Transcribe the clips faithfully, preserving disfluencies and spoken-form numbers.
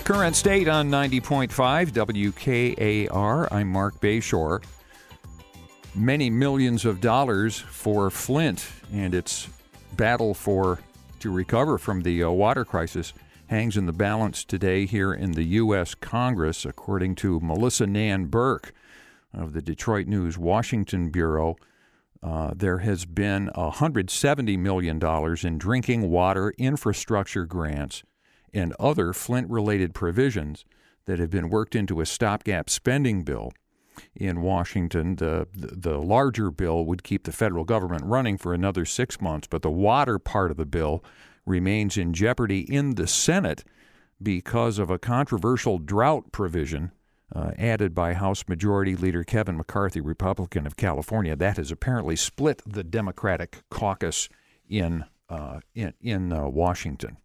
Current State on ninety point five W K A R. I'm Mark Bayshore. Many millions of dollars for Flint and its battle for to recover from the uh, water crisis hangs in the balance today here in the U S Congress, according to Melissa Nan Burke of the Detroit News Washington Bureau. Uh, there has been one hundred seventy million dollars in drinking water infrastructure grants and other Flint-related provisions that have been worked into a stopgap spending bill in Washington. The, the larger bill would keep the federal government running for another six months, but the water part of the bill remains in jeopardy in the Senate because of a controversial drought provision uh, added by House Majority Leader Kevin McCarthy, Republican of California. That has apparently split the Democratic caucus in, uh, in, in uh, Washington.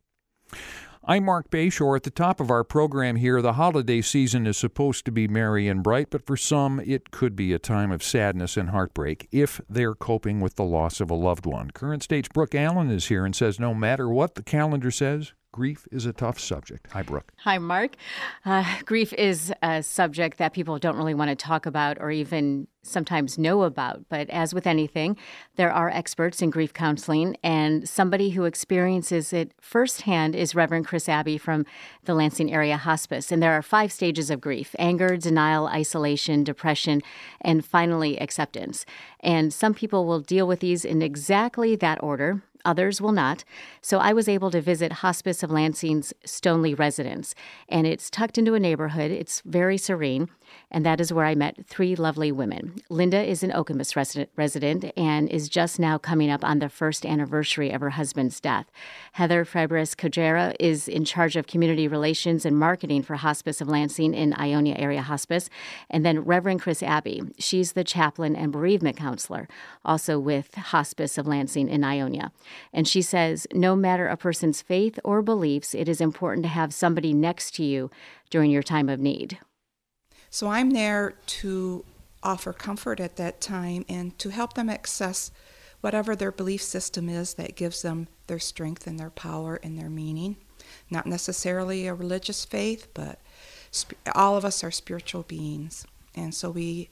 I'm Mark Bayshore. At the top of our program here, the holiday season is supposed to be merry and bright, but for some, it could be a time of sadness and heartbreak if they're coping with the loss of a loved one. Current State's Brooke Allen is here and says no matter what the calendar says, grief is a tough subject. Hi, Brooke. Hi, Mark. Uh, grief is a subject that people don't really want to talk about or even sometimes know about. But as with anything, there are experts in grief counseling, and somebody who experiences it firsthand is Reverend Chris Abbey from the Lansing Area Hospice. And there are five stages of grief: anger, denial, isolation, depression, and finally acceptance. And some people will deal with these in exactly that order. Others will not. So I was able to visit Hospice of Lansing's Stoneley residence, and it's tucked into a neighborhood. It's very serene, and that is where I met three lovely women. Linda is an Okemos resident, resident and is just now coming up on the first anniversary of her husband's death. Heather Fabres Cojera is in charge of community relations and marketing for Hospice of Lansing in Ionia Area Hospice. And then Reverend Chris Abbey. She's the chaplain and bereavement counselor, also with Hospice of Lansing in Ionia. And she says, no matter a person's faith or beliefs, it is important to have somebody next to you during your time of need. So I'm there to offer comfort at that time and to help them access whatever their belief system is that gives them their strength and their power and their meaning. Not necessarily a religious faith, but sp- all of us are spiritual beings. And so we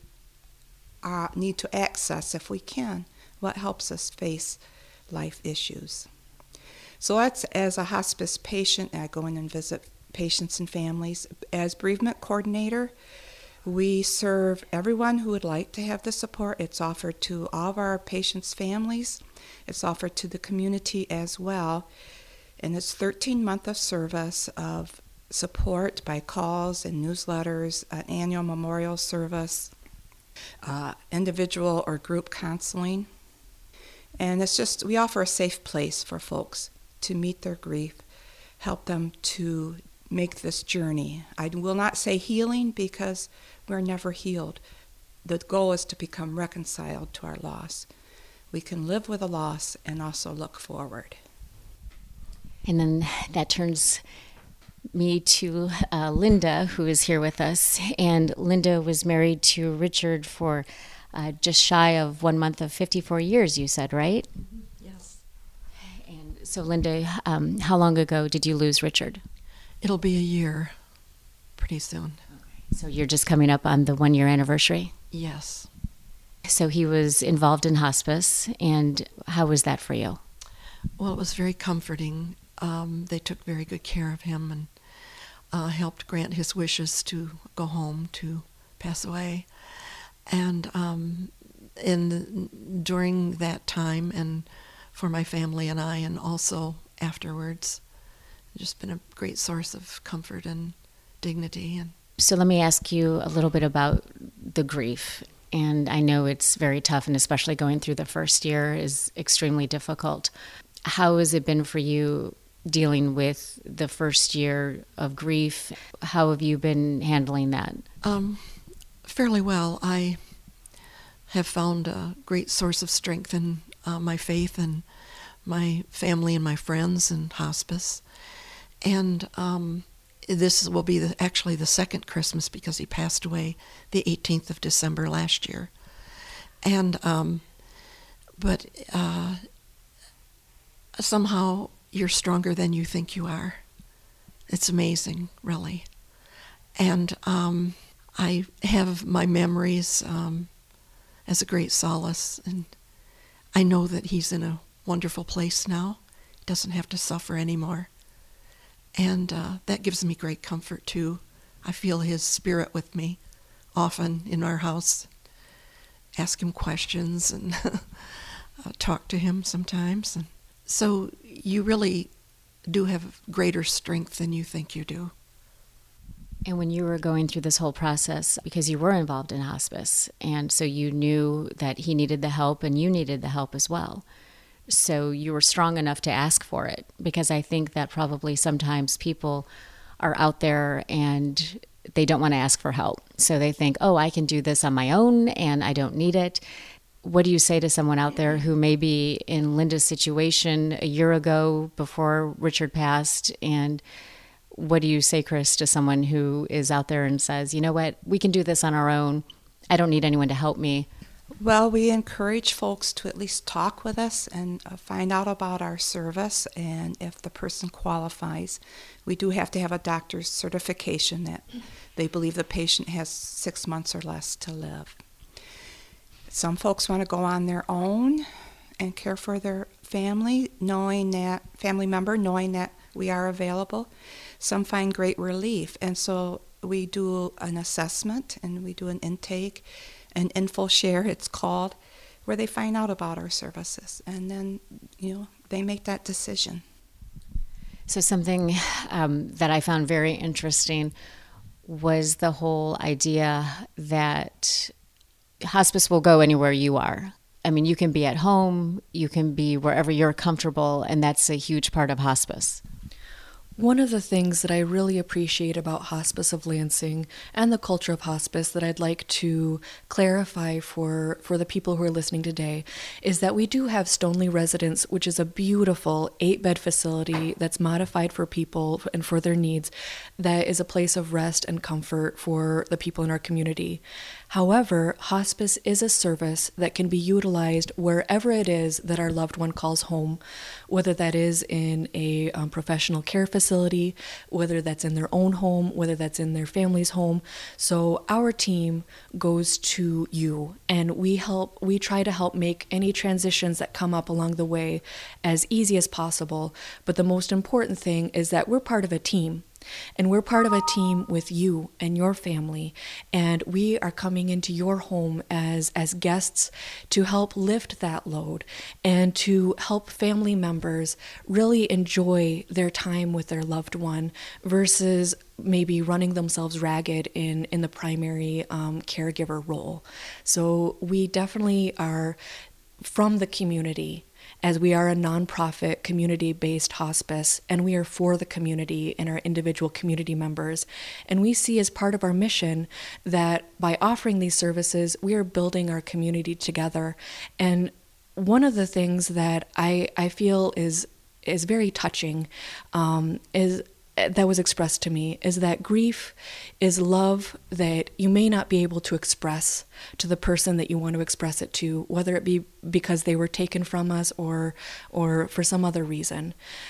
uh, need to access, if we can, what helps us face life issues. So that's, as a hospice patient, I go in and visit patients and families. As bereavement coordinator, we serve everyone who would like to have the support. It's offered to all of our patients' families. It's offered to the community as well. And it's thirteen months of service of support by calls and newsletters, an annual memorial service, uh, individual or group counseling. And it's just, we offer a safe place for folks to meet their grief, help them to make this journey. I will not say healing because we're never healed. The goal is to become reconciled to our loss. We can live with a loss and also look forward. And then that turns me to uh, Linda, who is here with us. And Linda was married to Richard for uh, just shy of one month of fifty-four years, you said, right? Mm-hmm. Yes. And so, Linda, um, how long ago did you lose Richard? It'll be a year pretty soon. So you're just coming up on the one-year anniversary? Yes. So he was involved in hospice, and how was that for you? Well, it was very comforting. Um, they took very good care of him and uh, helped grant his wishes to go home, to pass away. And um, in during that time, and for my family and I, and also afterwards, it's just been a great source of comfort and dignity. And so let me ask you a little bit about the grief. And I know it's very tough, and especially going through the first year is extremely difficult. How has it been for you dealing with the first year of grief? How have you been handling that? Um, fairly well. I have found a great source of strength in uh, my faith and my family and my friends in hospice. And um, this will be the, actually the second Christmas because he passed away the eighteenth of December last year. And, um, but uh, somehow you're stronger than you think you are. It's amazing, really. And um, I have my memories um, as a great solace, and I know that he's in a wonderful place now. He doesn't have to suffer anymore. And uh, that gives me great comfort, too. I feel his spirit with me often in our house. Ask him questions and uh, talk to him sometimes. And so you really do have greater strength than you think you do. And when you were going through this whole process, because you were involved in hospice, and so you knew that he needed the help and you needed the help as well. So you were strong enough to ask for it, because I think that probably sometimes people are out there and they don't want to ask for help. So they think, oh, I can do this on my own and I don't need it. What do you say to someone out there who may be in Linda's situation a year ago before Richard passed? And what do you say, Chris, to someone who is out there and says, you know what, we can do this on our own. I don't need anyone to help me. Well, we encourage folks to at least talk with us and uh, find out about our service, and if the person qualifies. We do have to have a doctor's certification that they believe the patient has six months or less to live. Some folks want to go on their own and care for their family, knowing that family member, knowing that we are available. Some find great relief, and so we do an assessment and we do an intake, an info share it's called, where they find out about our services, and then, you know, they make that decision. So something um, that I found very interesting was the whole idea that hospice will go anywhere you are. I mean, you can be at home, you can be wherever you're comfortable, and that's a huge part of hospice. One of the things that I really appreciate about Hospice of Lansing and the culture of hospice that I'd like to clarify for, for the people who are listening today is that we do have Stoneleigh Residence, which is a beautiful eight-bed facility that's modified for people and for their needs, that is a place of rest and comfort for the people in our community. However, hospice is a service that can be utilized wherever it is that our loved one calls home, whether that is in a um, professional care facility, whether that's in their own home, whether that's in their family's home. So our team goes to you, and we help, we try to help make any transitions that come up along the way as easy as possible. But the most important thing is that we're part of a team. And we're part of a team with you and your family, and we are coming into your home as, as guests to help lift that load and to help family members really enjoy their time with their loved one versus maybe running themselves ragged in, in the primary um, caregiver role. So we definitely are from the community, as we are a nonprofit community-based hospice, and we are for the community and our individual community members. And we see as part of our mission that by offering these services, we are building our community together. And one of the things that I, I feel is is very touching um, is that was expressed to me is that grief is love that you may not be able to express to the person that you want to express it to, whether it be because they were taken from us or or for some other reason.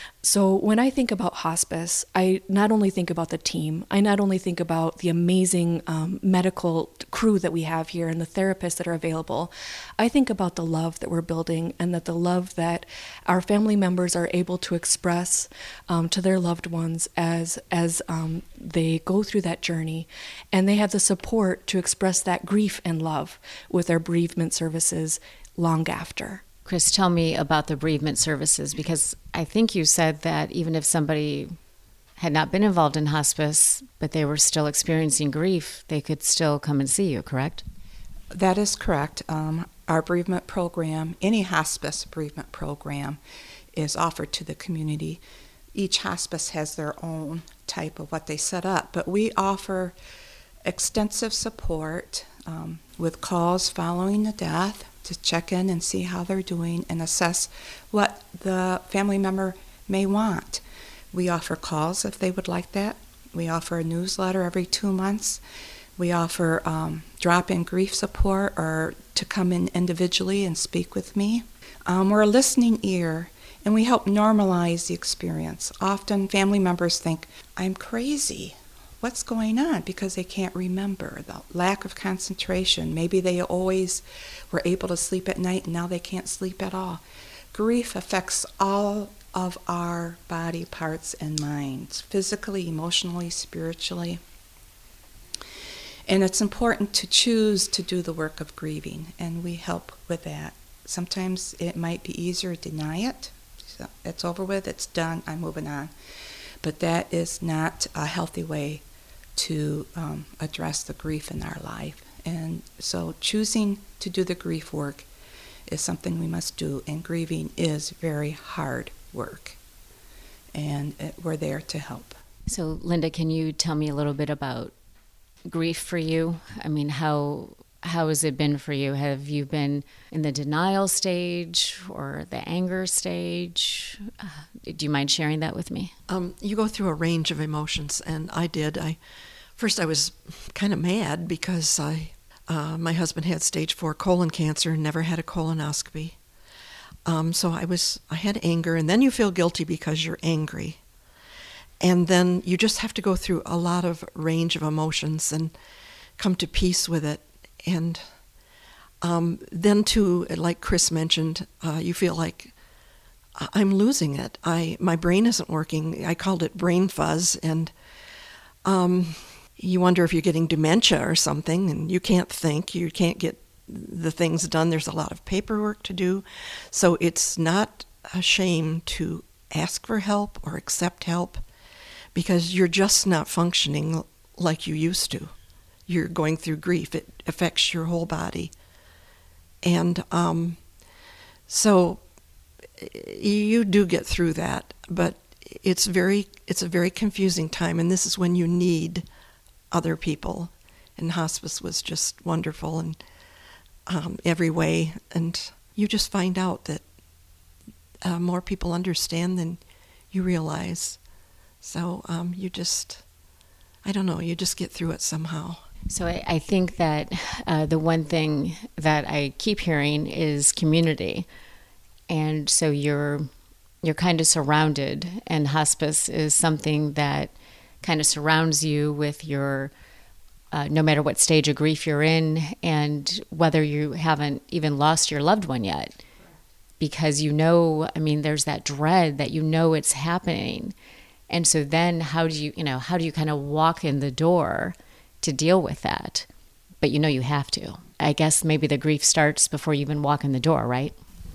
So when I think about hospice, I not only think about the team, I not only think about the amazing um, medical crew that we have here and the therapists that are available, I think about the love that we're building, and that the love that our family members are able to express um, to their loved ones as, as um, they go through that journey, and they have the support to express that grief and love with our bereavement services long after. Chris, tell me about the bereavement services, because I think you said that even if somebody had not been involved in hospice, but they were still experiencing grief, they could still come and see you, correct? That is correct. Um, our bereavement program, any hospice bereavement program, is offered to the community. Each hospice has their own type of what they set up, but we offer extensive support um, with calls following the death, to check in and see how they're doing and assess what the family member may want. We offer calls if they would like that. We offer a newsletter every two months. We offer um, drop-in grief support, or to come in individually and speak with me. Um, we're a listening ear, And we help normalize the experience. Often family members think, I'm crazy. What's going on? Because they can't remember. The lack of concentration. Maybe they always were able to sleep at night and now they can't sleep at all. Grief affects all of our body parts and minds, physically, emotionally, spiritually. And it's important to choose to do the work of grieving, and we help with that. Sometimes it might be easier to deny it. So it's over with, it's done, I'm moving on. But that is not a healthy way to um, address the grief in our life. And so choosing to do the grief work is something we must do, and grieving is very hard work. And it, we're there to help. So, Linda, can you tell me a little bit about grief for you? I mean, how how has it been for you? Have you been in the denial stage or the anger stage? Uh, do you mind sharing that with me? Um, you go through a range of emotions, and I did. I first I was kind of mad because I uh, my husband had stage four colon cancer and never had a colonoscopy. Um, so I was I had anger, and then you feel guilty because you're angry. And then you just have to go through a lot of range of emotions and come to peace with it. And um, then too, like Chris mentioned, uh, you feel like I'm losing it. I my brain isn't working. I called it brain fuzz. And um, you wonder if you're getting dementia or something, and you can't think. You can't get the things done. There's a lot of paperwork to do. So it's not a shame to ask for help or accept help, because you're just not functioning like you used to. You're going through grief. It affects your whole body. And um, so you do get through that, but it's very it's a very confusing time, and this is when you need other people. And hospice was just wonderful in um, every way, and you just find out that uh, more people understand than you realize. So um, you just, I don't know, you just get through it somehow. So I, I think that uh, the one thing that I keep hearing is community. And so you're you're kind of surrounded, and hospice is something that kind of surrounds you with your, uh, no matter what stage of grief you're in, and whether you haven't even lost your loved one yet. Because you know, I mean, there's that dread that you know it's happening. And so then how do you, you know, how do you kind of walk in the door to deal with that? But you know you have to. I guess maybe the grief starts before you even walk in the door, right?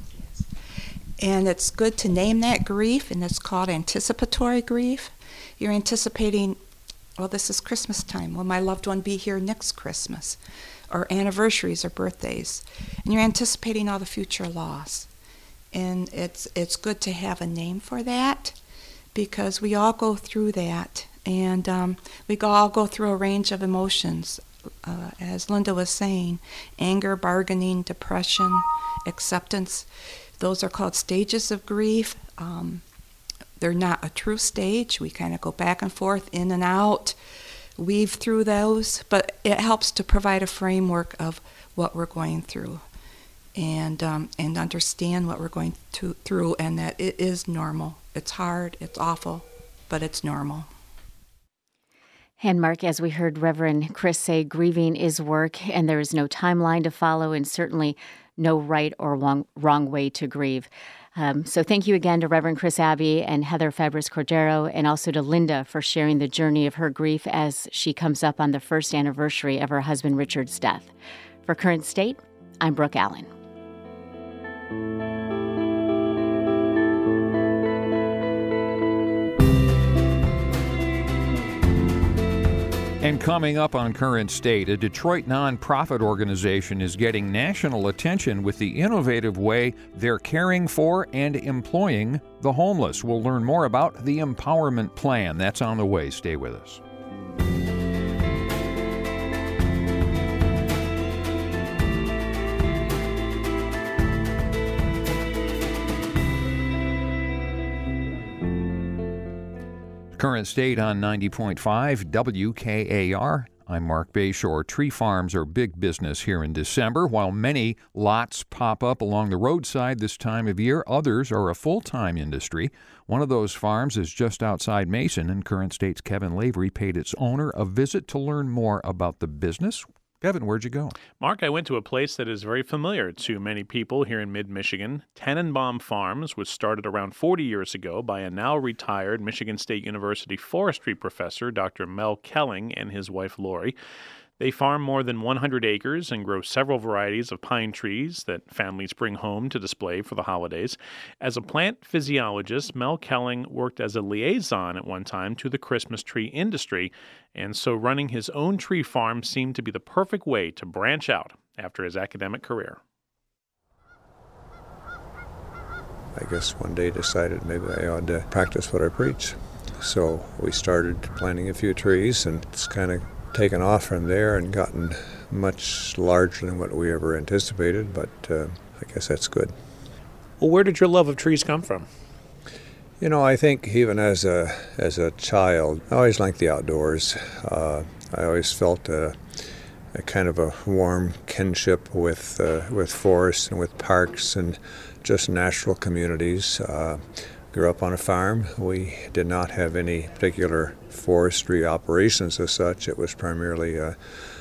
And it's good to name that grief, and it's called anticipatory grief. You're anticipating, well, this is Christmas time. Will my loved one be here next Christmas? Or anniversaries or birthdays. And you're anticipating all the future loss. And it's it's good to have a name for that, because we all go through that, and um, we all go through a range of emotions, uh, as Linda was saying, anger, bargaining, depression, acceptance. Those are called stages of grief. Um, they're not a true stage. We kind of go back and forth, in and out, weave through those, but it helps to provide a framework of what we're going through, and um, and understand what we're going to, through, and that it is normal. It's hard, it's awful, but it's normal. And Mark, as we heard Reverend Chris say, grieving is work, and there is no timeline to follow, and certainly no right or wrong, wrong way to grieve. Um, so thank you again to Reverend Chris Abbey and Heather Fabris Cordero, and also to Linda for sharing the journey of her grief as she comes up on the first anniversary of her husband Richard's death. For Current State, I'm Brooke Allen. And coming up on Current State, a Detroit nonprofit organization is getting national attention with the innovative way they're caring for and employing the homeless. We'll learn more about the Empowerment Plan. That's on the way. Stay with us. Current State on ninety point five W K A R. I'm Mark Bayshore. Tree farms are big business here in December. While many lots pop up along the roadside this time of year, others are a full-time industry. One of those farms is just outside Mason, and Current State's Kevin Lavery paid its owner a visit to learn more about the business. Kevin, where'd you go? Mark, I went to a place that is very familiar to many people here in mid-Michigan, Tannenbaum Farms, which started around forty years ago by a now retired Michigan State University forestry professor, Doctor Mel Kelling, and his wife Lori. They farm more than one hundred acres and grow several varieties of pine trees that families bring home to display for the holidays. As a plant physiologist, Mel Kelling worked as a liaison at one time to the Christmas tree industry, and so running his own tree farm seemed to be the perfect way to branch out after his academic career. I guess one day decided maybe I ought to practice what I preach. So we started planting a few trees, and it's kind of taken off from there and gotten much larger than what we ever anticipated, but uh, I guess that's good. Well, where did your love of trees come from? You know, I think even as a as a child, I always liked the outdoors. Uh, I always felt a, a kind of a warm kinship with uh, with forests and with parks and just natural communities. Uh, grew up on a farm. We did not have any particular forestry operations as such. It was primarily a,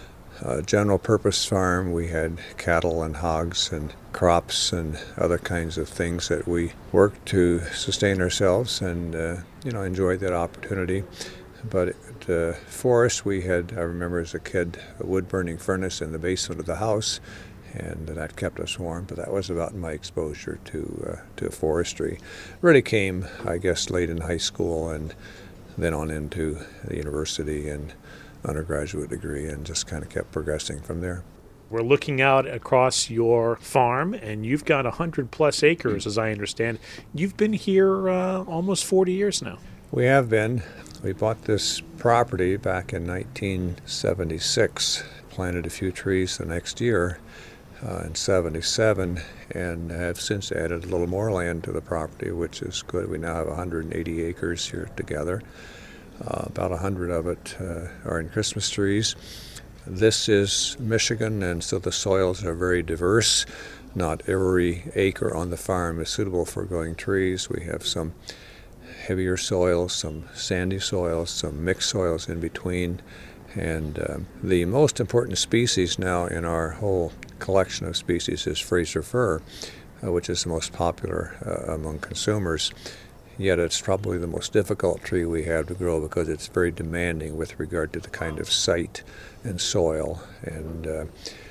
a general purpose farm. We had cattle and hogs and crops and other kinds of things that we worked to sustain ourselves, and uh, you know, enjoyed that opportunity. But at uh, forest, we had, I remember as a kid, a wood burning furnace in the basement of the house, and that kept us warm. But that was about my exposure to uh, to forestry. Really came, I guess, late in high school, and then on into the university and undergraduate degree, and just kind of kept progressing from there. We're looking out across your farm, and you've got one hundred plus acres, as I understand. You've been here uh, almost forty years now. We have been. We bought this property back in nineteen seventy-six, planted a few trees the next year uh, in seventy-seven, and have since added a little more land to the property, which is good. We now have one hundred eighty acres here together. Uh, about one hundred of it uh, are in Christmas trees. This is Michigan, and so the soils are very diverse. Not every acre on the farm is suitable for growing trees. We have some heavier soils, some sandy soils, some mixed soils in between. And um, the most important species now in our whole collection of species is Fraser fir, uh, which is the most popular uh, among consumers. Yet it's probably the most difficult tree we have to grow because it's very demanding with regard to the kind of site and soil. And uh,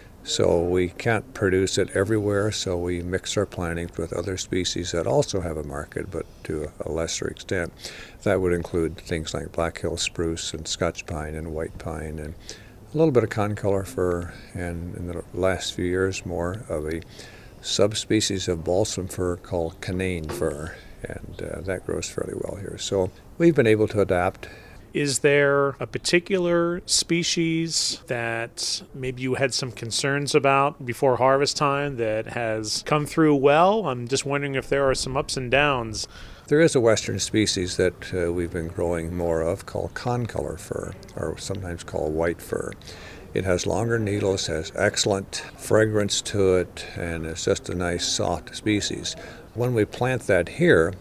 so we can't produce it everywhere, so we mix our plantings with other species that also have a market, but to a lesser extent. That would include things like Black Hill spruce and Scotch pine and white pine and a little bit of concolor fir, and in the last few years more of a subspecies of balsam fir called Canaan fir, and uh, that grows fairly well here. So we've been able to adapt. Is there a particular species that maybe you had some concerns about before harvest time that has come through well? I'm just wondering if there are some ups and downs. There is a western species that uh, we've been growing more of called concolor fir, or sometimes called white fir. It has longer needles, has excellent fragrance to it, and it's just a nice soft species. When we plant that here,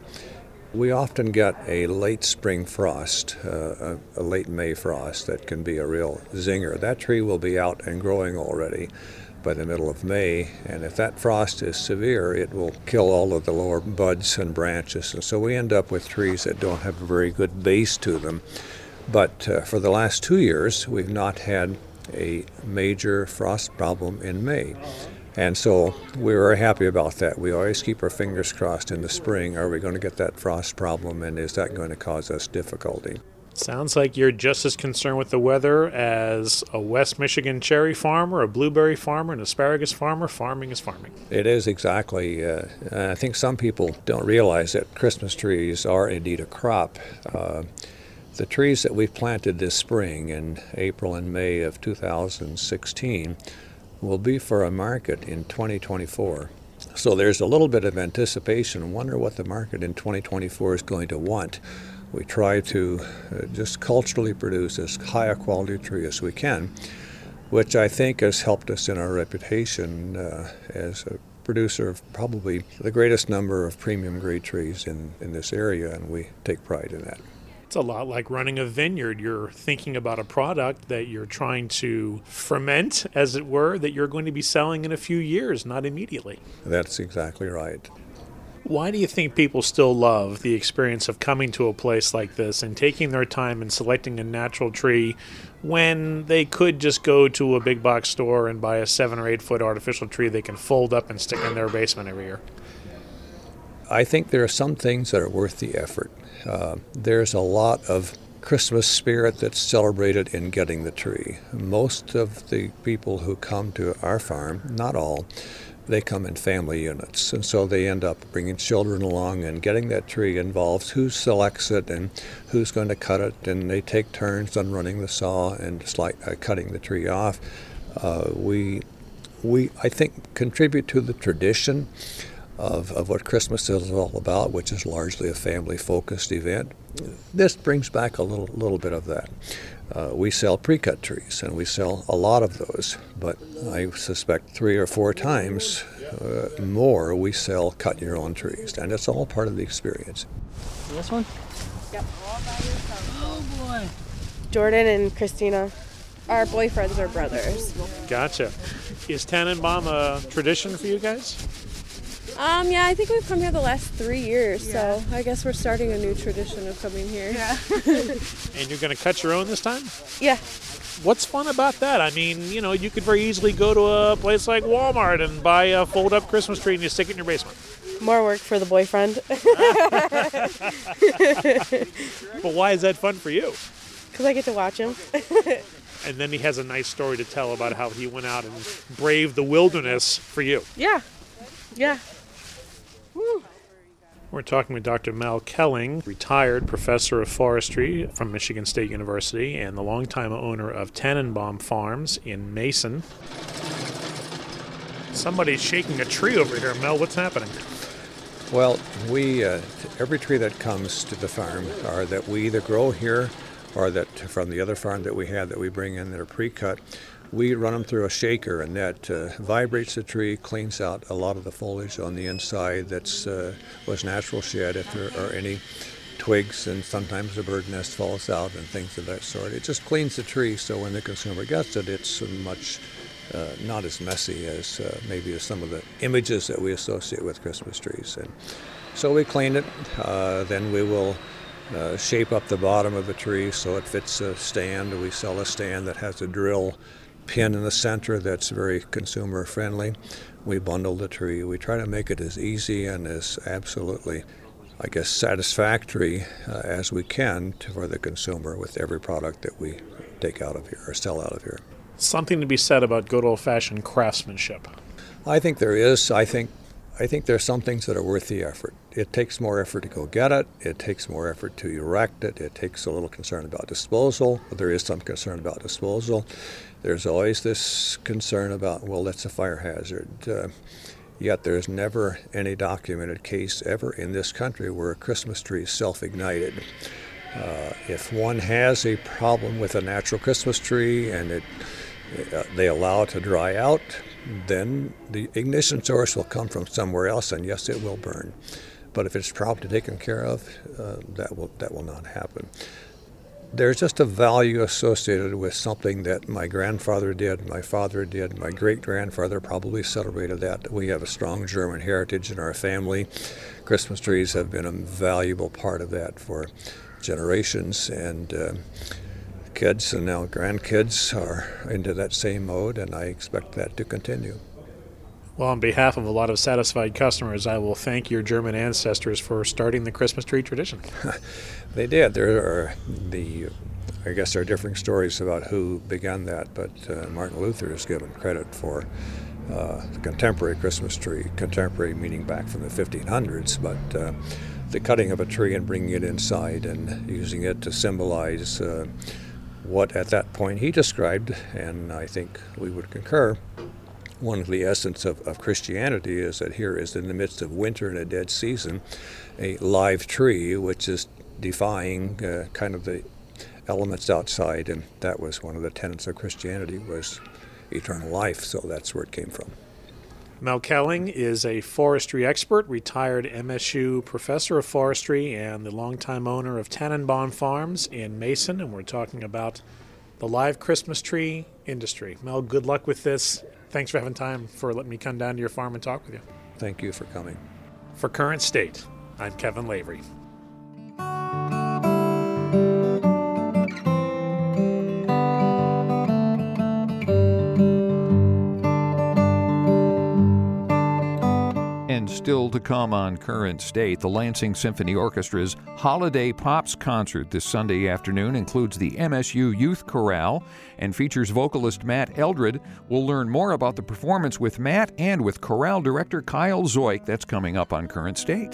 we often get a late spring frost, uh, a, a late May frost that can be a real zinger. That tree will be out and growing already by the middle of May, and if that frost is severe, it will kill all of the lower buds and branches. And so we end up with trees that don't have a very good base to them. But uh, for the last two years, we've not had a major frost problem in May. And so we were happy about that. We always keep our fingers crossed in the spring. Are we going to get that frost problem, and is that going to cause us difficulty? Sounds like you're just as concerned with the weather as a West Michigan cherry farmer, a blueberry farmer, an asparagus farmer. Farming is farming. It is exactly. Uh, I think some people don't realize that Christmas trees are indeed a crop. Uh, the trees that we've planted this spring in April and May of two thousand sixteen will be for a market in twenty twenty-four. So there's a little bit of anticipation. Wonder what the market in twenty twenty-four is going to want. we try to uh, just culturally produce as high a quality tree as we can, which I think has helped us in our reputation uh, as a producer of probably the greatest number of premium grade trees in, in this area, and we take pride in that. It's a lot like running a vineyard. You're thinking about a product that you're trying to ferment, as it were, that you're going to be selling in a few years, not immediately. That's exactly right. Why do you think people still love the experience of coming to a place like this and taking their time and selecting a natural tree when they could just go to a big box store and buy a seven or eight foot artificial tree they can fold up and stick in their basement every year? I think there are some things that are worth the effort. Uh, there's a lot of Christmas spirit that's celebrated in getting the tree. Most of the people who come to our farm, not all, they come in family units, and so they end up bringing children along, and getting that tree involves who selects it and who's going to cut it, and they take turns on running the saw and slight, uh, cutting the tree off. Uh, we, we, I think, contribute to the tradition of, of what Christmas is all about, which is largely a family-focused event. This brings back a little, little bit of that. Uh, we sell pre-cut trees, and we sell a lot of those, but I suspect three or four times uh, more we sell cut-your-own trees, and it's all part of the experience. This one? Yep. Oh, boy. Jordan and Christina, our boyfriends are brothers. Gotcha. Is Tannenbaum a tradition for you guys? Um, yeah, I think we've come here the last three years, yeah. So I guess we're starting a new tradition of coming here. Yeah. And you're going to cut your own this time? Yeah. What's fun about that? I mean, you know, you could very easily go to a place like Walmart and buy a fold-up Christmas tree and you stick it in your basement. More work for the boyfriend. But why is that fun for you? Because I get to watch him. And then he has a nice story to tell about how he went out and braved the wilderness for you. Yeah. Yeah. Woo. We're talking with Doctor Mel Kelling, retired professor of forestry from Michigan State University and the longtime owner of Tannenbaum Farms in Mason. Somebody's shaking a tree over here. Mel, what's happening? Well, we uh, every tree that comes to the farm are that we either grow here or that from the other farm that we had that we bring in that are pre-cut. We run them through a shaker, and that uh, vibrates the tree, cleans out a lot of the foliage on the inside that's uh, was natural shed if there are any twigs, and sometimes the bird nest falls out and things of that sort. It just cleans the tree so when the consumer gets it, it's much uh, not as messy as uh, maybe as some of the images that we associate with Christmas trees. And so we clean it, uh, then we will uh, shape up the bottom of the tree so it fits a stand. We sell a stand that has a drill pin in the center that's very consumer friendly. We bundle the tree. We try to make it as easy and as absolutely, I guess, satisfactory uh, as we can to, for the consumer with every product that we take out of here or sell out of here. Something to be said about good old-fashioned craftsmanship. I think there is. I think I think there are some things that are worth the effort. It takes more effort to go get it. It takes more effort to erect it. It takes a little concern about disposal. There is some concern about disposal. There's always this concern about, well, that's a fire hazard. Uh, yet there's never any documented case ever in this country where a Christmas tree is self-ignited. Uh, if one has a problem with a natural Christmas tree and it, uh, they allow it to dry out, then the ignition source will come from somewhere else, and yes, it will burn. But if it's properly taken care of, uh, that will that will not happen. There's just a value associated with something that my grandfather did, my father did, my great-grandfather probably celebrated that. We have a strong German heritage in our family. Christmas trees have been a valuable part of that for generations, and uh, kids and now grandkids are into that same mode, and I expect that to continue. Well, on behalf of a lot of satisfied customers, I will thank your German ancestors for starting the Christmas tree tradition. They did. There are the, I guess there are differing stories about who began that, but uh, Martin Luther is given credit for uh, the contemporary Christmas tree, contemporary meaning back from the fifteen hundreds, but uh, the cutting of a tree and bringing it inside and using it to symbolize uh, what at that point he described, and I think we would concur, one of the essence of, of Christianity is that here is in the midst of winter and a dead season, a live tree, which is defying uh, kind of the elements outside, and that was one of the tenets of Christianity, was eternal life, so that's where it came from. Mel Kelling is a forestry expert, retired M S U professor of forestry, and the longtime owner of Tannenbaum Farms in Mason, and we're talking about the live Christmas tree industry. Mel, good luck with this. Thanks for having time for letting me come down to your farm and talk with you. Thank you for coming. For Current State, I'm Kevin Lavery. And still to come on Current State, the Lansing Symphony Orchestra's Holiday Pops concert this Sunday afternoon includes the M S U Youth Chorale and features vocalist Matt Eldred. We'll learn more about the performance with Matt and with chorale director Kyle Zoik. That's coming up on Current State.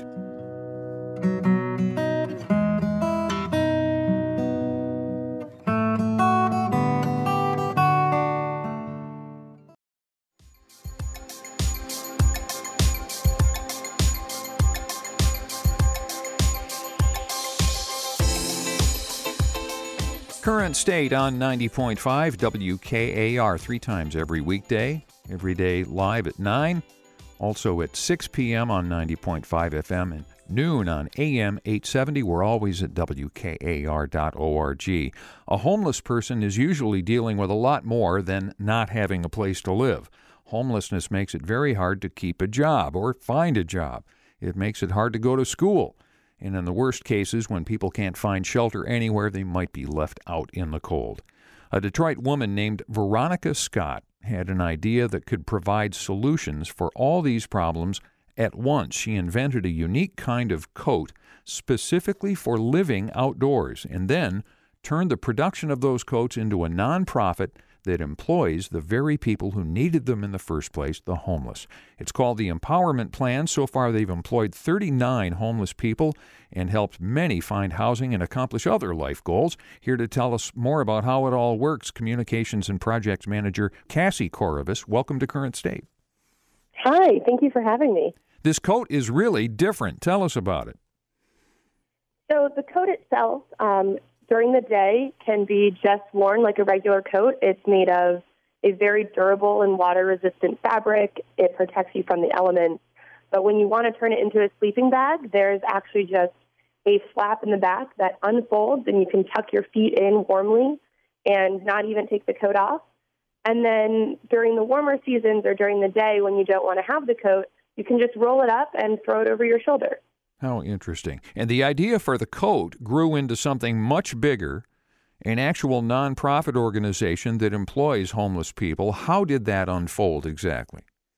Current State on ninety point five W K A R, three times every weekday, every day live at nine, also at six p.m. on ninety point five F M and noon on A M eight seventy. We're always at W K A R dot org. A homeless person is usually dealing with a lot more than not having a place to live. Homelessness makes it very hard to keep a job or find a job. It makes it hard to go to school. And in the worst cases, when people can't find shelter anywhere, they might be left out in the cold. A Detroit woman named Veronica Scott had an idea that could provide solutions for all these problems at once. She invented a unique kind of coat specifically for living outdoors, and then turned the production of those coats into a nonprofit that employs the very people who needed them in the first place, the homeless. It's called the Empowerment Plan. So far, they've employed thirty-nine homeless people and helped many find housing and accomplish other life goals. Here to tell us more about how it all works, Communications and Projects Manager Cassie Korovas. Welcome to Current State. Hi, thank you for having me. This coat is really different. Tell us about it. So the coat itself, um, during the day, can be just worn like a regular coat. It's made of a very durable and water-resistant fabric. It protects you from the elements. But when you want to turn it into a sleeping bag, there's actually just a flap in the back that unfolds, and you can tuck your feet in warmly and not even take the coat off. And then during the warmer seasons or during the day when you don't want to have the coat, you can just roll it up and throw it over your shoulder. How interesting. And the idea for the coat grew into something much bigger, an actual nonprofit organization that employs homeless people. How did that unfold exactly?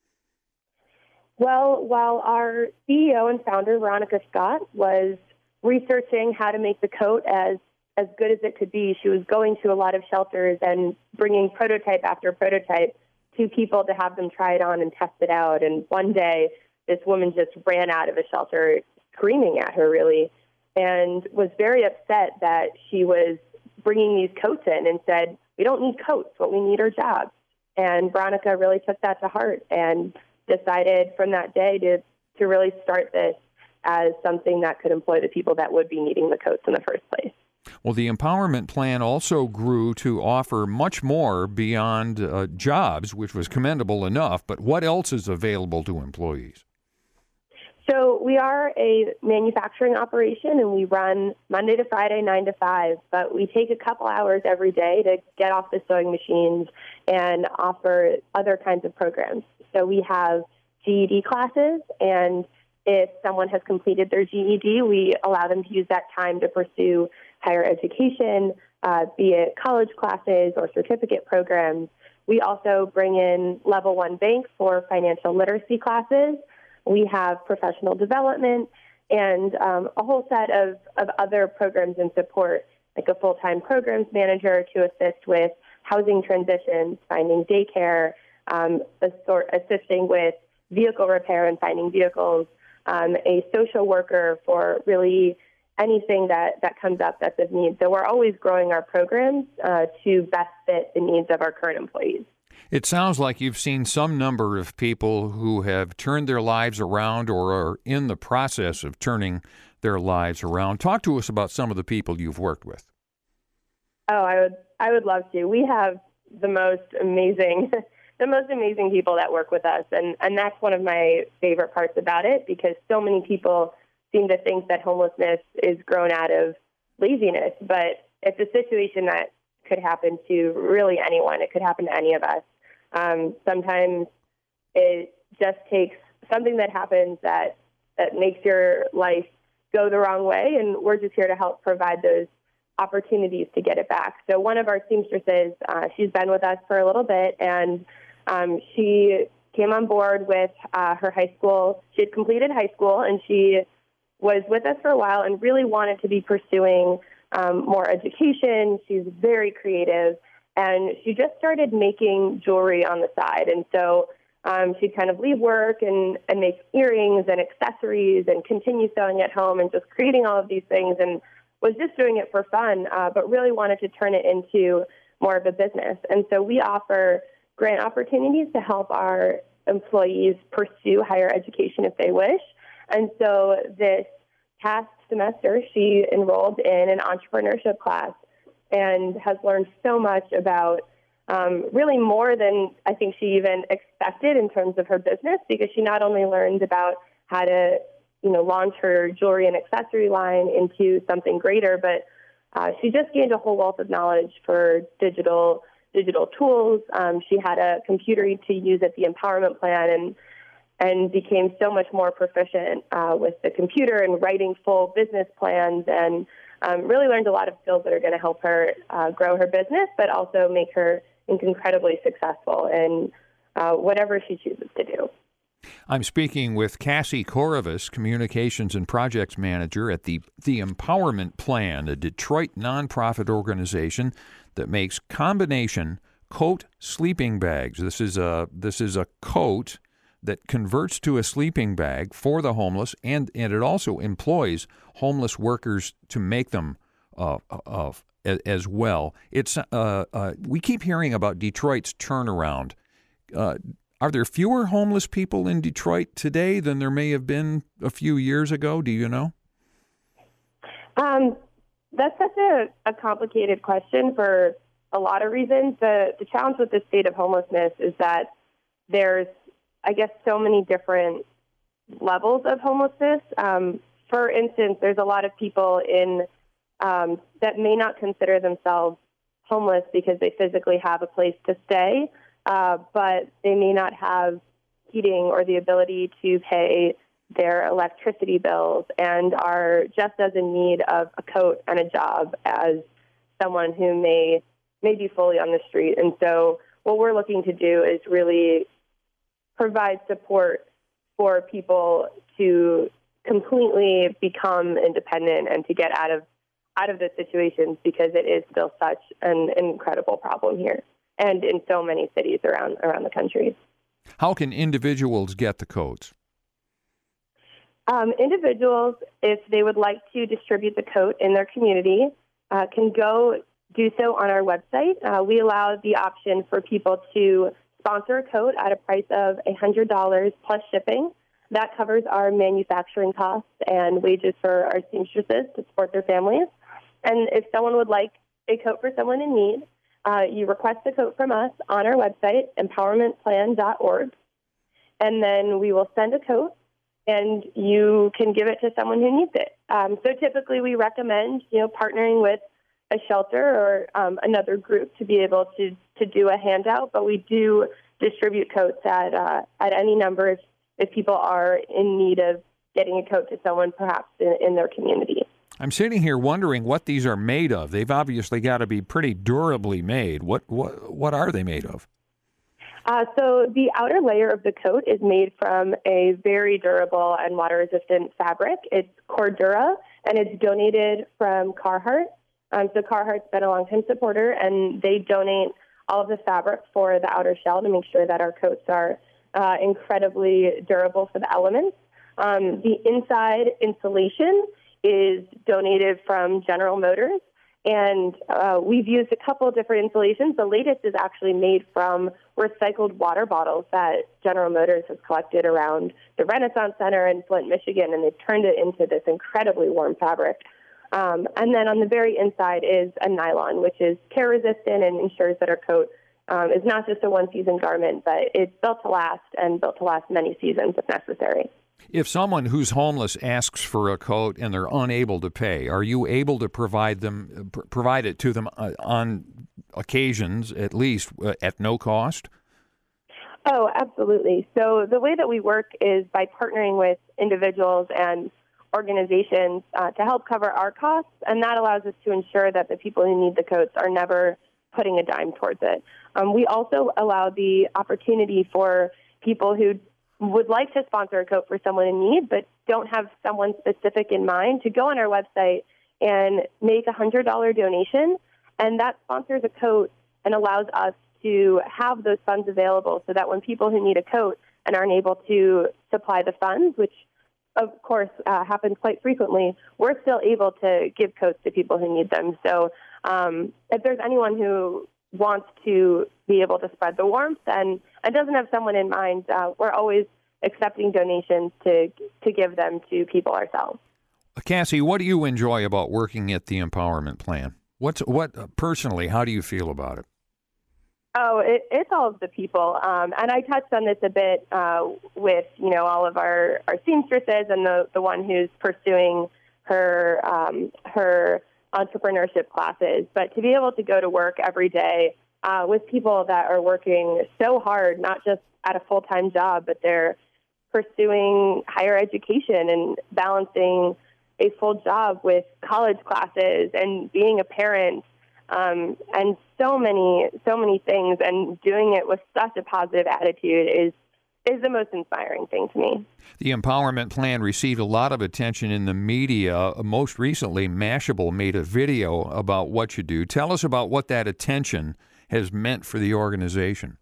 Well, while our C E O and founder, Veronica Scott, was researching how to make the coat as, as good as it could be, she was going to a lot of shelters and bringing prototype after prototype to people to have them try it on and test it out. And one day, this woman just ran out of a shelter screaming at her, really, and was very upset that she was bringing these coats in and said, we don't need coats, what we need are jobs. And Veronica really took that to heart and decided from that day to, to really start this as something that could employ the people that would be needing the coats in the first place. Well, the Empowerment Plan also grew to offer much more beyond uh, jobs, which was commendable enough, but what else is available to employees? So we are a manufacturing operation, and we run Monday to Friday, nine to five, but we take a couple hours every day to get off the sewing machines and offer other kinds of programs. So we have G E D classes, and if someone has completed their G E D, we allow them to use that time to pursue higher education, uh, be it college classes or certificate programs. We also bring in Level one Bank for financial literacy classes. We have professional development and um, a whole set of, of other programs and support, like a full-time programs manager to assist with housing transitions, finding daycare, um, assort, assisting with vehicle repair and finding vehicles, um, a social worker for really anything that, that comes up that's of need. So we're always growing our programs uh, to best fit the needs of our current employees. It sounds like you've seen some number of people who have turned their lives around or are in the process of turning their lives around. Talk to us about some of the people you've worked with. Oh, I would I would love to. We have the most amazing the most amazing people that work with us, and, and that's one of my favorite parts about it, because so many people seem to think that homelessness is grown out of laziness, but it's a situation that could happen to really anyone. It could happen to any of us. Um, sometimes it just takes something that happens that, that makes your life go the wrong way, and we're just here to help provide those opportunities to get it back. So one of our seamstresses, uh, she's been with us for a little bit, and um, she came on board with uh, her high school. She had completed high school, and she was with us for a while and really wanted to be pursuing um, more education. She's very creative, and she just started making jewelry on the side. And so um, she'd kind of leave work and, and make earrings and accessories and continue sewing at home and just creating all of these things, and was just doing it for fun, uh, but really wanted to turn it into more of a business. And so we offer grant opportunities to help our employees pursue higher education if they wish. And so this past semester, she enrolled in an entrepreneurship class and has learned so much about um, really more than I think she even expected in terms of her business, because she not only learned about how to you know, launch her jewelry and accessory line into something greater, but uh, she just gained a whole wealth of knowledge for digital digital tools. Um, she had a computer to use at the empowerment plan, and and became so much more proficient uh, with the computer and writing full business plans, and um, really learned a lot of skills that are going to help her uh, grow her business, but also make her incredibly successful in uh, whatever she chooses to do. I'm speaking with Cassie Korovas, Communications and Projects Manager at the The Empowerment Plan, a Detroit nonprofit organization that makes combination coat sleeping bags. This is a this is a coat that converts to a sleeping bag for the homeless, and, and it also employs homeless workers to make them uh, uh, as well. It's uh, uh, we keep hearing about Detroit's turnaround. Uh, Are there fewer homeless people in Detroit today than there may have been a few years ago? Do you know? Um, that's such a, a complicated question for a lot of reasons. The, the challenge with the state of homelessness is that there's, I guess, so many different levels of homelessness. Um, for instance, there's a lot of people in um, that may not consider themselves homeless because they physically have a place to stay. Uh, but they may not have heating or the ability to pay their electricity bills, and are just as in need of a coat and a job as someone who may, may be fully on the street. And so what we're looking to do is really provide support for people to completely become independent and to get out of out of the situations, because it is still such an incredible problem here and in so many cities around around the country. How can individuals get the coats? Um, individuals, if they would like to distribute the coat in their community, uh, can go do so on our website. Uh, we allow the option for people to sponsor a coat at a price of one hundred dollars plus shipping. That covers our manufacturing costs and wages for our seamstresses to support their families. And if someone would like a coat for someone in need, Uh, you request a coat from us on our website, empowerment plan dot org, and then we will send a coat, and you can give it to someone who needs it. Um, so typically we recommend, you know, partnering with a shelter or um, another group to be able to, to do a handout, but we do distribute coats at uh, at any number if, if people are in need of getting a coat to someone perhaps in, in their community. I'm sitting here wondering what these are made of. They've obviously got to be pretty durably made. What what what are they made of? Uh, so the outer layer of the coat is made from a very durable and water-resistant fabric. It's Cordura, and it's donated from Carhartt. Um, so Carhartt's been a long-time supporter, and they donate all of the fabric for the outer shell to make sure that our coats are uh, incredibly durable for the elements. Um, the inside insulation is donated from General Motors, And uh, we've used a couple different insulations. The latest is actually made from recycled water bottles that General Motors has collected around the Renaissance Center in Flint, Michigan, and they've turned it into this incredibly warm fabric. Um, and then on the very inside is a nylon, which is tear resistant and ensures that our coat um, is not just a one-season garment, but it's built to last and built to last many seasons if necessary. If someone who's homeless asks for a coat and they're unable to pay, are you able to provide them pr- provide it to them uh, on occasions, at least uh, at no cost? Oh, absolutely. So the way that we work is by partnering with individuals and organizations uh, to help cover our costs, and that allows us to ensure that the people who need the coats are never putting a dime towards it. Um, we also allow the opportunity for people who would like to sponsor a coat for someone in need but don't have someone specific in mind to go on our website and make a one hundred dollars donation, and that sponsors a coat and allows us to have those funds available so that when people who need a coat and aren't able to supply the funds, which of course uh, happens quite frequently, we're still able to give coats to people who need them. So um, if there's anyone who wants to be able to spread the warmth and, and doesn't have someone in mind, uh, we're always accepting donations to to give them to people ourselves. Cassie, what do you enjoy about working at the Empowerment Plan? What's what personally? How do you feel about it? Oh, it, it's all of the people, um, and I touched on this a bit uh, with you know all of our, our seamstresses and the the one who's pursuing her um, her entrepreneurship classes. But to be able to go to work every day uh, with people that are working so hard, not just at a full-time job, but they're pursuing higher education and balancing a full job with college classes and being a parent, um, and so many, so many things, and doing it with such a positive attitude is is the most inspiring thing to me. The Empowerment Plan received a lot of attention in the media. Most recently, Mashable made a video about what you do. Tell us about what that attention has meant for the organization.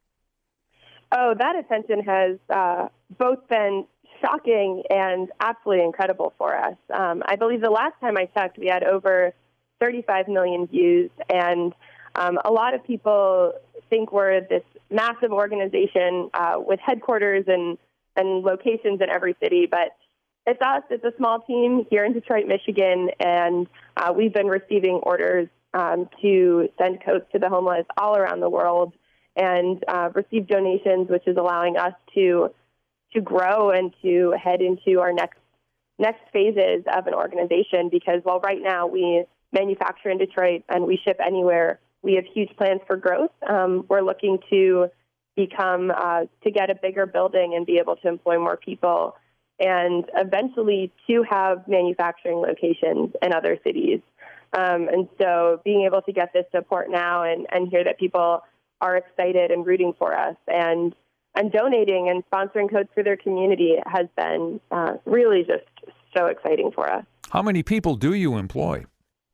Oh, that attention has uh, both been shocking and absolutely incredible for us. Um, I believe the last time I checked, we had over thirty-five million views, and um, a lot of people think we're this massive organization uh, with headquarters and, and locations in every city, but it's us. It's a small team here in Detroit, Michigan, and uh, we've been receiving orders um, to send coats to the homeless all around the world and uh, receive donations, which is allowing us to to grow and to head into our next next phases of an organization. Because while right now we manufacture in Detroit and we ship anywhere, we have huge plans for growth. Um, we're looking to become uh, to get a bigger building and be able to employ more people, and eventually to have manufacturing locations in other cities. Um, and so being able to get this support now and, and hear that people are excited and rooting for us and and donating and sponsoring coats for their community has been uh, really just so exciting for us. How many people do you employ?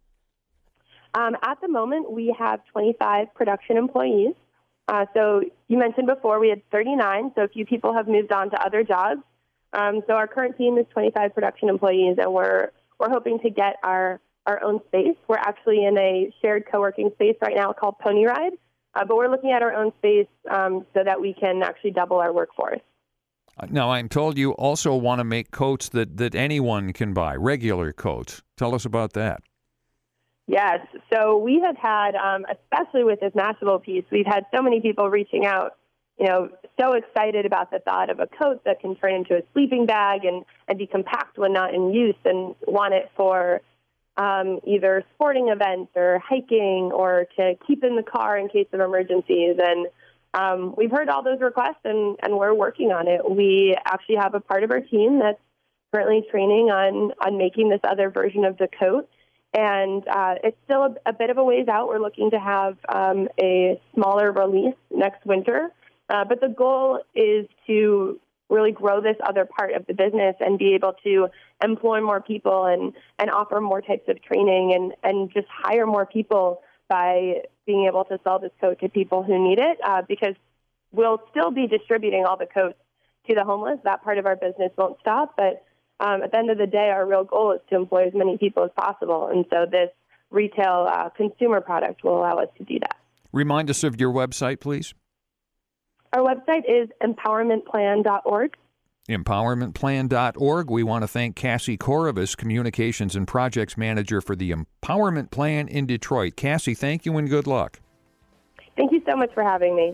Um, at the moment, we have twenty-five production employees. Uh, so you mentioned before we had thirty-nine, so a few people have moved on to other jobs. Um, so our current team is twenty-five production employees, and we're we're hoping to get our, our own space. We're actually in a shared co-working space right now called Pony Ride, uh, but we're looking at our own space um, so that we can actually double our workforce. Now, I'm told you also want to make coats that, that anyone can buy, regular coats. Tell us about that. Yes. So we have had, um, especially with this Mashable piece, we've had so many people reaching out, you know, so excited about the thought of a coat that can turn into a sleeping bag and, and be compact when not in use, and want it for um, either sporting events or hiking or to keep in the car in case of emergencies. And um, we've heard all those requests, and, and we're working on it. We actually have a part of our team that's currently training on, on making this other version of the coat. And uh, it's still a, a bit of a ways out. We're looking to have um, a smaller release next winter. Uh, but the goal is to really grow this other part of the business and be able to employ more people and, and offer more types of training and, and just hire more people by being able to sell this coat to people who need it, uh, because we'll still be distributing all the coats to the homeless. That part of our business won't stop, but Um, at the end of the day, our real goal is to employ as many people as possible. And so this retail uh, consumer product will allow us to do that. Remind us of your website, please. Our website is empowerment plan dot org. empowerment plan dot org. We want to thank Cassie Korovas, Communications and Projects Manager for the Empowerment Plan in Detroit. Cassie, thank you and good luck. Thank you so much for having me.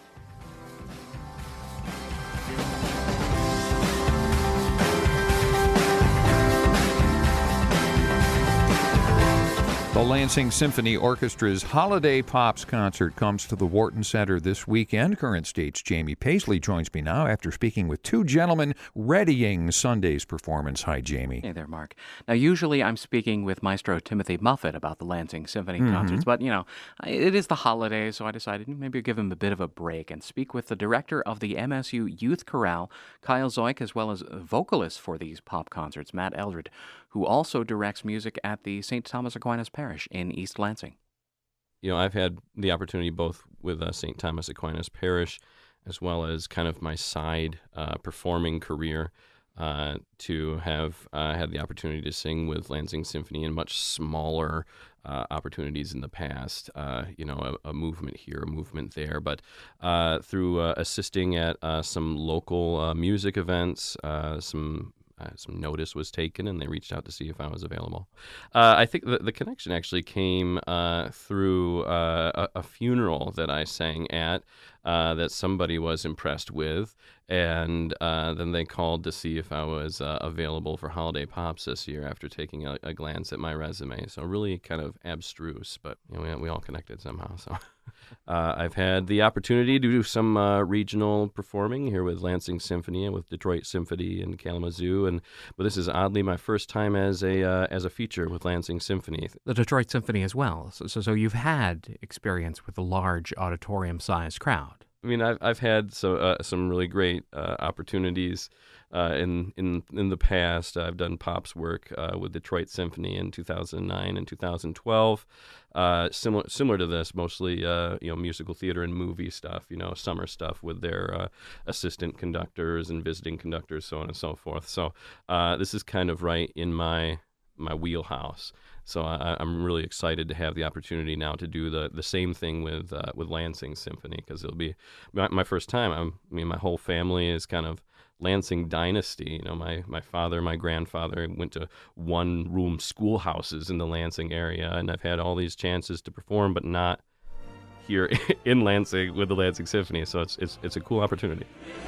The Lansing Symphony Orchestra's Holiday Pops concert comes to the Wharton Center this weekend. Current State's Jamie Paisley joins me now after speaking with two gentlemen readying Sunday's performance. Hi, Jamie. Hey there, Mark. Now, usually I'm speaking with Maestro Timothy Muffet about the Lansing Symphony Mm-hmm. concerts, but, you know, it is the holidays, so I decided maybe I'll give him a bit of a break and speak with the director of the M S U Youth Chorale, Kyle Zoik, as well as vocalist for these pop concerts, Matt Eldred, who also directs music at the Saint Thomas Aquinas Parish in East Lansing. You know, I've had the opportunity both with uh, Saint Thomas Aquinas Parish as well as kind of my side uh, performing career uh, to have uh, had the opportunity to sing with Lansing Symphony in much smaller uh, opportunities in the past. Uh, you know, a, a movement here, a movement there. But uh, through uh, assisting at uh, some local uh, music events, uh, some Uh, some notice was taken, and they reached out to see if I was available. Uh, I think the, the connection actually came uh, through uh, a, a funeral that I sang at uh, that somebody was impressed with, and uh, then they called to see if I was uh, available for Holiday Pops this year after taking a, a glance at my resume. So really kind of abstruse, but you know, we, we all connected somehow. So uh, I've had the opportunity to do some uh, regional performing here with Lansing Symphony and with Detroit Symphony and Kalamazoo, and but this is oddly my first time as a uh, as a feature with Lansing Symphony. The Detroit Symphony as well. So, so, so you've had experience with a large auditorium-sized crowd. I mean, I've I've had so uh, some really great uh, opportunities uh, in in in the past. I've done Pop's work uh, with Detroit Symphony in two thousand nine and two thousand twelve. Uh, similar similar to this, mostly uh, you know musical theater and movie stuff. You know, summer stuff with their uh, assistant conductors and visiting conductors, so on and so forth. So uh, this is kind of right in my my wheelhouse. So I, I'm really excited to have the opportunity now to do the, the same thing with uh, with Lansing Symphony, because it'll be my, my first time. I'm, I mean, my whole family is kind of Lansing dynasty. You know, my, my father, my grandfather went to one-room schoolhouses in the Lansing area, and I've had all these chances to perform, but not here in Lansing with the Lansing Symphony. So it's it's it's a cool opportunity.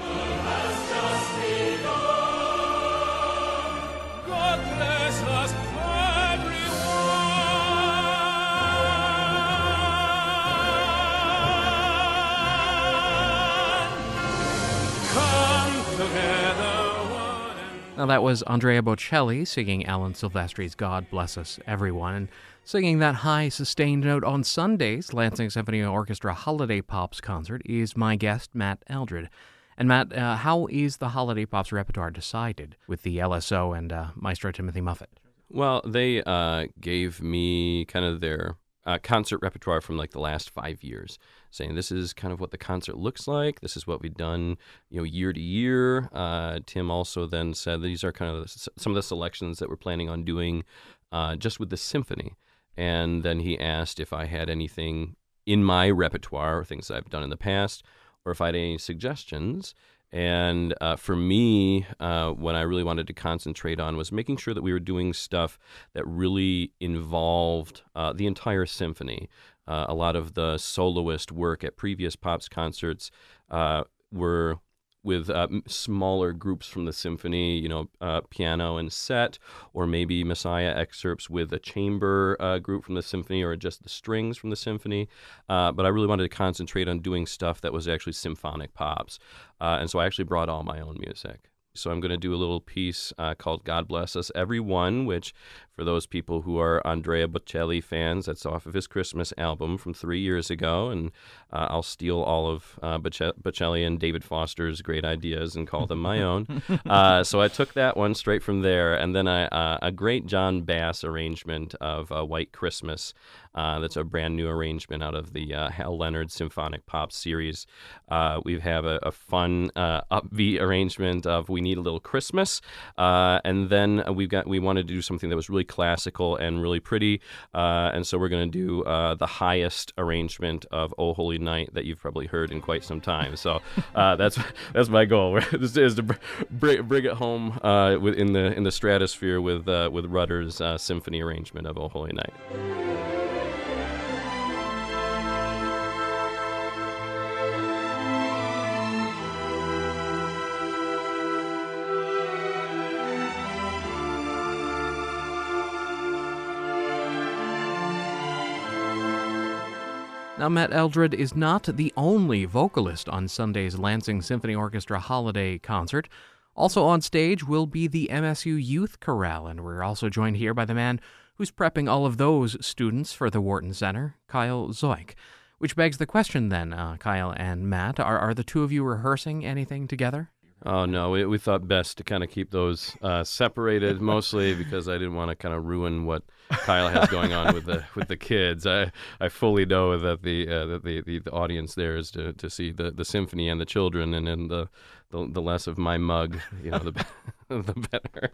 Now, that was Andrea Bocelli singing Alan Silvestri's God Bless Us, Everyone, and singing that high sustained note on Sunday's Lansing Symphony Orchestra Holiday Pops concert is my guest, Matt Eldred. And Matt, uh, how is the Holiday Pops repertoire decided with the L S O and uh, Maestro Timothy Muffet? Well, they uh, gave me kind of their uh, concert repertoire from like the last five years, saying this is kind of what the concert looks like. This is what we've done, you know, year to year. Uh, Tim also then said these are kind of the, some of the selections that we're planning on doing uh, just with the symphony. And then he asked if I had anything in my repertoire, or things I've done in the past, or if I had any suggestions. And uh, for me, uh, what I really wanted to concentrate on was making sure that we were doing stuff that really involved uh, the entire symphony. Uh, a lot of the soloist work at previous Pops concerts uh, were with uh, smaller groups from the symphony, you know, uh, piano and set, or maybe Messiah excerpts with a chamber uh, group from the symphony, or just the strings from the symphony. Uh, but I really wanted to concentrate on doing stuff that was actually symphonic Pops. Uh, and so I actually brought all my own music. So I'm going to do a little piece uh, called God Bless Us, Everyone, which for those people who are Andrea Bocelli fans, that's off of his Christmas album from three years ago. And uh, I'll steal all of uh, Bocelli and David Foster's great ideas and call them my own. uh, so I took that one straight from there. And then I, uh, a great John Bass arrangement of uh, White Christmas Uh, that's a brand new arrangement out of the uh, Hal Leonard Symphonic Pop series. Uh, we have a, a fun, uh, upbeat arrangement of "We Need a Little Christmas," uh, and then we've got we wanted to do something that was really classical and really pretty, uh, and so we're going to do uh, the highest arrangement of "O Holy Night" that you've probably heard in quite some time. So uh, that's that's my goal is, is to bring, bring it home uh, in the in the stratosphere with uh, with Rudder's uh, symphony arrangement of "O Holy Night." Now, Matt Eldred is not the only vocalist on Sunday's Lansing Symphony Orchestra holiday concert. Also on stage will be the M S U Youth Chorale, and we're also joined here by the man who's prepping all of those students for the Wharton Center, Kyle Zoik. Which begs the question then, uh, Kyle and Matt, are, are the two of you rehearsing anything together? Oh, no, we, we thought best to kind of keep those uh, separated, mostly because I didn't want to kind of ruin what Kyle has going on with the with the kids. I, I fully know that the uh, that the, the, the audience there is to, to see the, the symphony and the children, and then the, the the less of my mug, you know, the the better.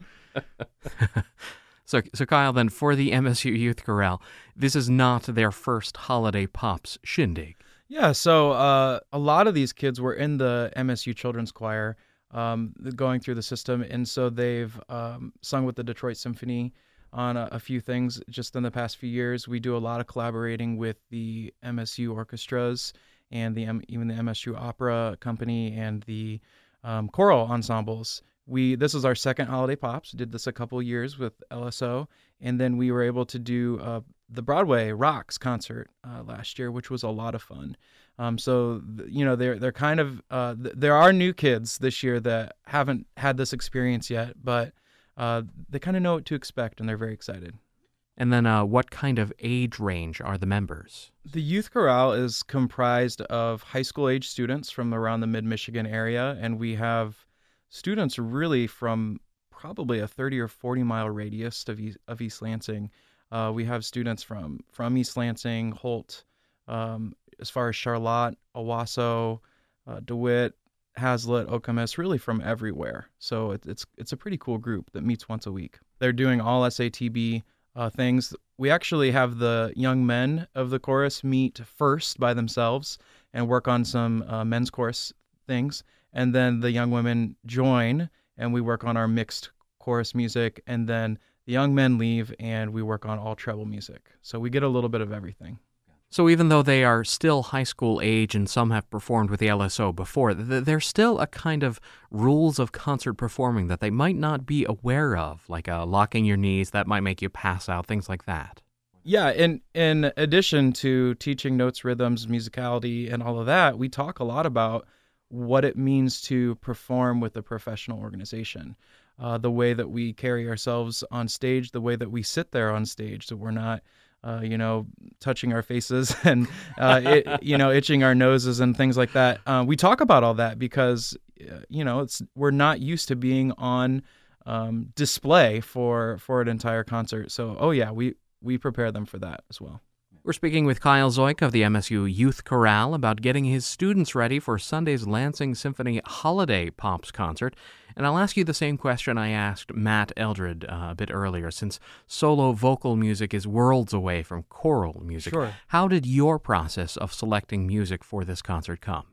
So, so Kyle, then, for the M S U Youth Chorale, this is not their first Holiday Pops shindig. Yeah, so uh, a lot of these kids were in the M S U Children's Choir, um, going through the system, and so they've um, sung with the Detroit Symphony on a, a few things just in the past few years. We do a lot of collaborating with the M S U orchestras and the M- even the M S U Opera Company and the um, choral ensembles. We this is our second Holiday Pops. Did this a couple years with L S O, and then we were able to do uh, the Broadway Rocks concert uh, last year, which was a lot of fun. Um, so you know they're they're kind of uh, th- there are new kids this year that haven't had this experience yet, but uh, they kind of know what to expect, and they're very excited. And then, uh, what kind of age range are the members? The Youth Chorale is comprised of high school age students from around the Mid-Michigan area, and we have students really from probably a thirty or forty mile radius of East, of East Lansing. Uh, we have students from, from East Lansing, Holt, um, as far as Charlotte, Owasso, uh, DeWitt, Hazlitt, Okemos, really from everywhere. So it, it's it's a pretty cool group that meets once a week. They're doing all S A T B uh, things. We actually have the young men of the chorus meet first by themselves and work on some uh, men's chorus things. And then the young women join, and we work on our mixed chorus music. And then the young men leave, and we work on all treble music. So we get a little bit of everything. So even though they are still high school age and some have performed with the L S O before, th- there's still a kind of rules of concert performing that they might not be aware of, like uh, locking your knees, that might make you pass out, things like that. Yeah, in, in addition to teaching notes, rhythms, musicality, and all of that, we talk a lot about what it means to perform with a professional organization, uh, the way that we carry ourselves on stage, the way that we sit there on stage, so we're not, uh, you know, touching our faces and, uh, it, you know, itching our noses and things like that. Uh, we talk about all that because, uh, you know, it's we're not used to being on um, display for for an entire concert. So, oh yeah, we we prepare them for that as well. We're speaking with Kyle Zoik of the M S U Youth Chorale about getting his students ready for Sunday's Lansing Symphony Holiday Pops concert. And I'll ask you the same question I asked Matt Eldred uh, a bit earlier, since solo vocal music is worlds away from choral music. Sure. How did your process of selecting music for this concert come?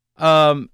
Um,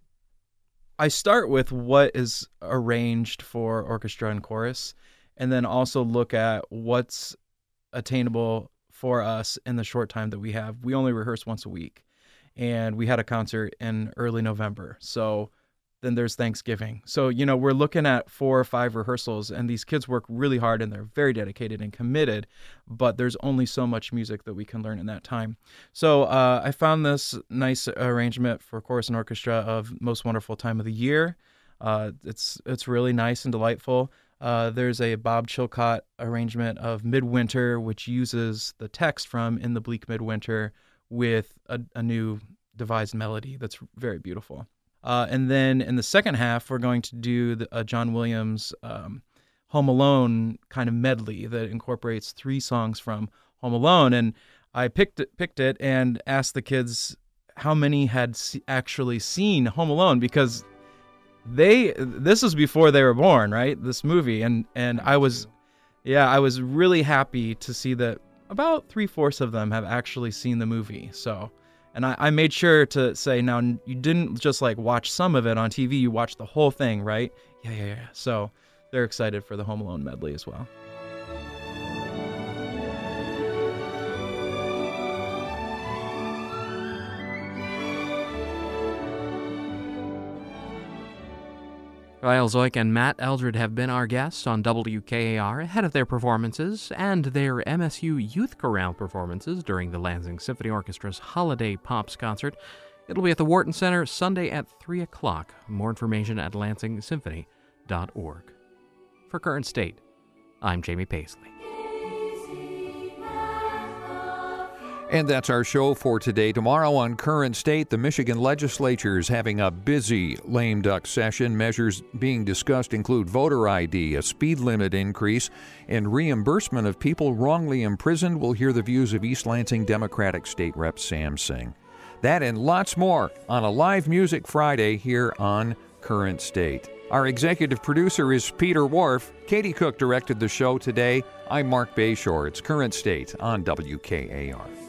I start with what is arranged for orchestra and chorus, and then also look at what's attainable for us in the short time that we have. We only rehearse once a week, and we had a concert in early November. So then there's Thanksgiving. So, you know, we're looking at four or five rehearsals, and these kids work really hard and they're very dedicated and committed, but there's only so much music that we can learn in that time. So uh, I found this nice arrangement for chorus and orchestra of Most Wonderful Time of the Year. Uh, it's it's really nice and delightful. Uh, there's a Bob Chilcott arrangement of Midwinter, which uses the text from In the Bleak Midwinter with a, a new devised melody that's very beautiful. Uh, and then in the second half, we're going to do the, a John Williams um, Home Alone kind of medley that incorporates three songs from Home Alone. And I picked it, picked it and asked the kids how many had se- actually seen Home Alone, because they this was before they were born, right? This movie, and and I was, yeah, I was really happy to see that about three-fourths of them have actually seen the movie. So, and I, I made sure to say, now, you didn't just like watch some of it on T V, you watched the whole thing, right? Yeah, yeah, yeah. So they're excited for the Home Alone medley as well. Kyle Zoik and Matt Eldred have been our guests on W K A R ahead of their performances and their M S U Youth Chorale performances during the Lansing Symphony Orchestra's Holiday Pops concert. It'll be at the Wharton Center Sunday at three o'clock. More information at lansing symphony dot org. For Current State, I'm Jamie Paisley. And that's our show for today. Tomorrow on Current State, the Michigan legislature is having a busy lame duck session. Measures being discussed include voter I D, a speed limit increase, and reimbursement of people wrongly imprisoned. We'll hear the views of East Lansing Democratic State Rep Sam Singh. That and lots more on a live Music Friday here on Current State. Our executive producer is Peter Wharf. Katie Cook directed the show today. I'm Mark Bayshore. It's Current State on W K A R.